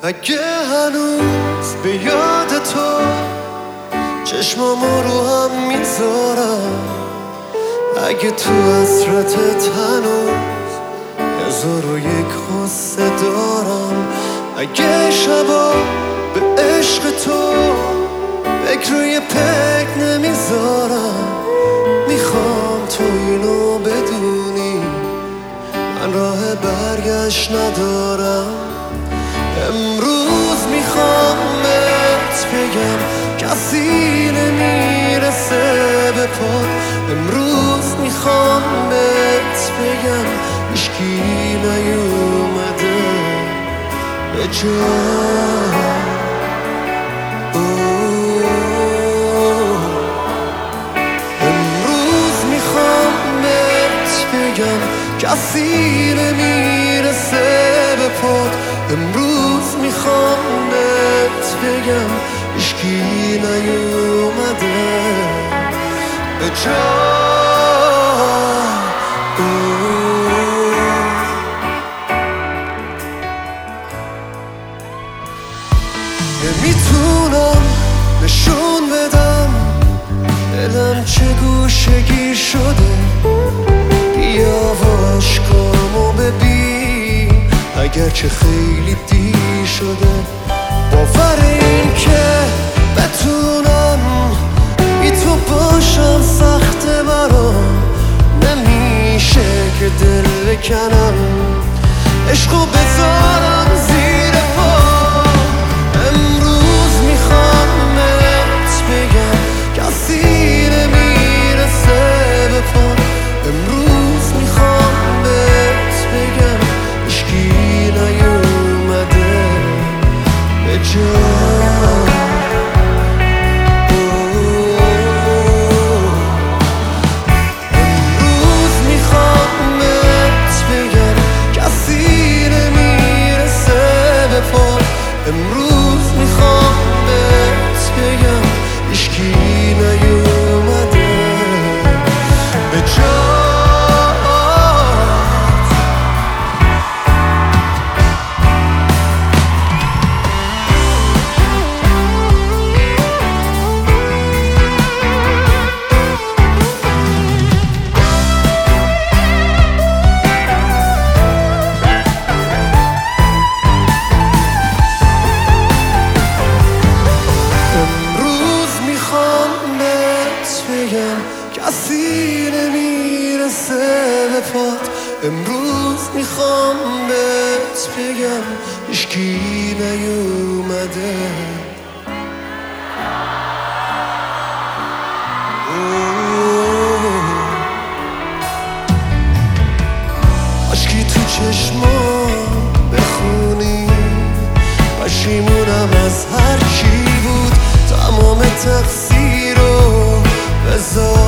اگه هنوز به یاد تو چشمامو رو هم میذارم، اگه تو حسرتت هنوز 1001 قصه دارم، اگه شبا به عشق تو فکر روی پک نمیذارم، میخوام تو اینو بدونی من راه برگشت ندارم. امروز میخوام بهت بگم کسی نمیرسه به پات، امروز میخوام بهت بگم هیچکی نیومده به جا. کسی نمیرسه به پات، امروز میخوام بهت بگم هیچکی نیومده به جا. نمیتونم نشون بدم دلم چه گوشگیر شده، بیا و عشقامو ببین اگرچه خیلی دیر شده. باور این که بتونم بی تو باشم سخته برام، نمیشه که دل بکنم عشقو بذارم زیر پا. امروز میخوام بهت بگم کسی نمیرسه به پا، امروز میخوام بهت بگم هیچکی نیومده به جا. امروز میخوام بهت بگم کسی نمیرسه به پا، امروز میخوام بهت بگم هیچکی نیومده به جا. کسی نمیرسه به پات، امروز میخوام بهت بگم هیچکی نیومده. عشقی تو چشمام بخونی، پشیمونم از هر چی بود، تمام تقصیر رو بذار